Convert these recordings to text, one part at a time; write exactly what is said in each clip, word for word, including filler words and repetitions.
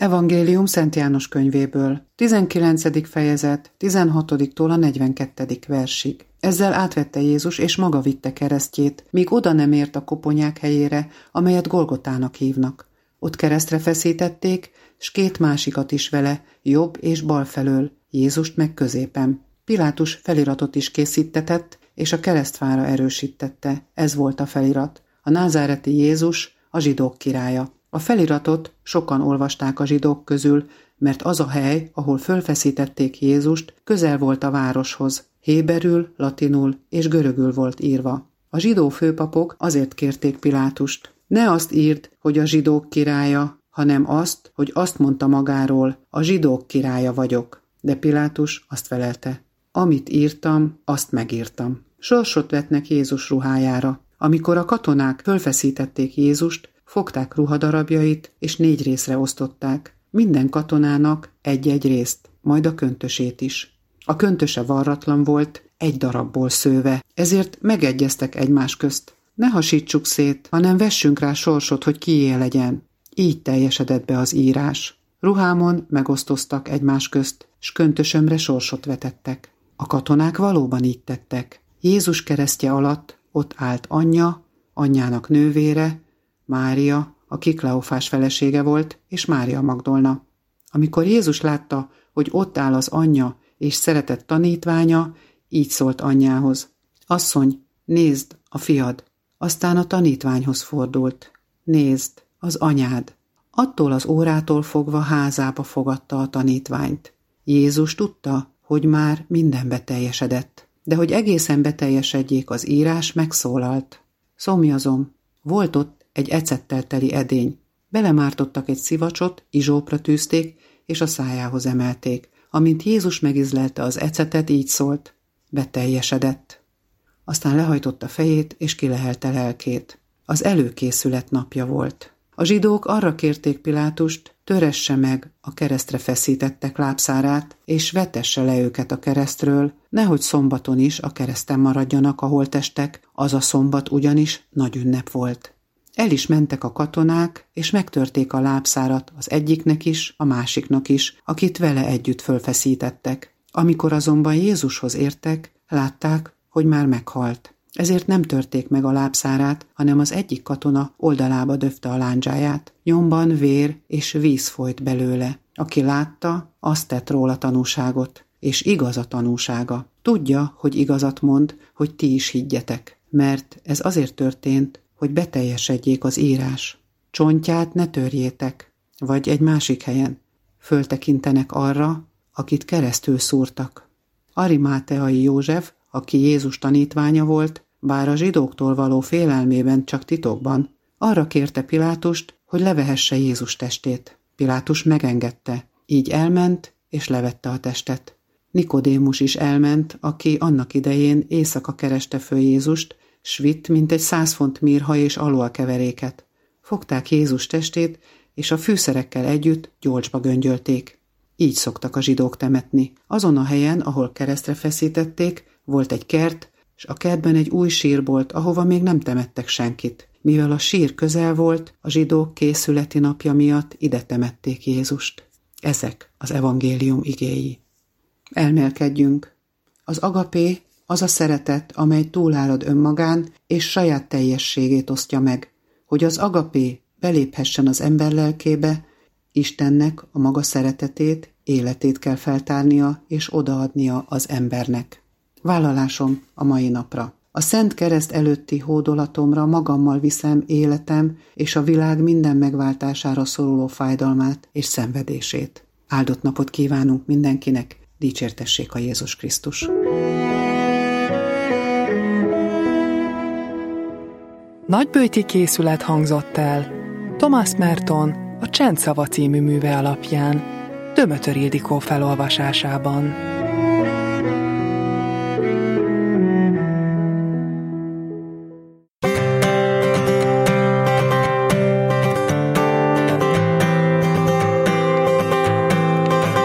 Evangélium Szent János könyvéből, tizenkilencedik fejezet, tizenhatodiktól a negyvenkettedik versig. Ezzel átvette Jézus, és maga vitte keresztjét, míg oda nem ért a koponyák helyére, amelyet Golgotának hívnak. Ott keresztre feszítették, s két másikat is vele, jobb és bal felől, Jézust meg középen. Pilátus feliratot is készítetett, és a keresztfára erősítette. Ez volt a felirat: a názáreti Jézus, a zsidók királya. A feliratot sokan olvasták a zsidók közül, mert az a hely, ahol fölfeszítették Jézust, közel volt a városhoz. Héberül, latinul és görögül volt írva. A zsidó főpapok azért kérték Pilátust: ne azt írd, hogy a zsidók királya, hanem azt, hogy azt mondta magáról: a zsidók királya vagyok. De Pilátus azt felelte: amit írtam, azt megírtam. Sorsot vetnek Jézus ruhájára. Amikor a katonák fölfeszítették Jézust, fogták ruhadarabjait, és négy részre osztották. Minden katonának egy-egy részt, majd a köntösét is. A köntöse varratlan volt, egy darabból szőve, ezért megegyeztek egymás közt: ne hasítsuk szét, hanem vessünk rá sorsot, hogy kié legyen. Így teljesedett be az írás. Ruhámon megosztoztak egymás közt, s köntösömre sorsot vetettek. A katonák valóban így tettek. Jézus keresztje alatt ott állt anyja, anyjának nővére, Mária, aki Kleofás felesége volt, és Mária Magdolna. Amikor Jézus látta, hogy ott áll az anyja és szeretett tanítványa, így szólt anyjához: asszony, nézd, a fiad. Aztán a tanítványhoz fordult: nézd, az anyád. Attól az órától fogva házába fogadta a tanítványt. Jézus tudta, hogy már minden beteljesedett, de hogy egészen beteljesedjék az írás, megszólalt: szomjazom. Volt ott egy ecettel teli edény. Belemártottak egy szivacsot, izsópra tűzték, és a szájához emelték. Amint Jézus megizlelte az ecetet, így szólt: beteljesedett. Aztán lehajtotta fejét, és kilehelte lelkét. Az előkészület napja volt. A zsidók arra kérték Pilátust, töresse meg a keresztre feszítettek lábszárát, és vetesse le őket a keresztről, nehogy szombaton is a kereszten maradjanak a holttestek, az a szombat ugyanis nagy ünnep volt. El is mentek a katonák, és megtörték a lábszárat az egyiknek is, a másiknak is, akit vele együtt fölfeszítettek. Amikor azonban Jézushoz értek, látták, hogy már meghalt. Ezért nem törték meg a lábszárát, hanem az egyik katona oldalába döfte a lándzsáját. Nyomban vér és víz folyt belőle. Aki látta, azt tett róla tanúságot, és igaz a tanúsága. Tudja, hogy igazat mond, hogy ti is higgyetek, mert ez azért történt, hogy beteljesedjék az írás. Csontját ne törjétek, vagy egy másik helyen. Föltekintenek arra, akit keresztül szúrtak. Arimáteai József, aki Jézus tanítványa volt, bár a zsidóktól való félelmében csak titokban, arra kérte Pilátust, hogy levehesse Jézus testét. Pilátus megengedte, így elment és levette a testet. Nikodémus is elment, aki annak idején éjszaka kereste föl Jézust, s vitt mintegy száz font mirha és alóakeveréket. Fogták Jézus testét, és a fűszerekkel együtt gyolcsba göngyölték. Így szoktak a zsidók temetni. Azon a helyen, ahol keresztre feszítették, volt egy kert, s a kertben egy új sírbolt, ahova még nem temettek senkit. Mivel a sír közel volt, a zsidók készületi napja miatt ide temették Jézust. Ezek az evangélium igéi. Elmélkedjünk. Az agapé az a szeretet, amely túlárad önmagán, és saját teljességét osztja meg. Hogy az agapé beléphessen az ember lelkébe, Istennek a maga szeretetét, életét kell feltárnia és odaadnia az embernek. Vállalásom a mai napra. A Szent Kereszt előtti hódolatomra magammal viszem életem és a világ minden megváltására szoruló fájdalmát és szenvedését. Áldott napot kívánunk mindenkinek, dicsértessék a Jézus Krisztus! Nagyböjti készület hangzott el Thomas Merton a Csendszava című műve alapján, Dömötör Ildikó felolvasásában.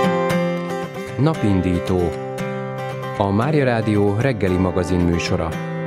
Napindító, a Mária Rádió reggeli magazin műsora.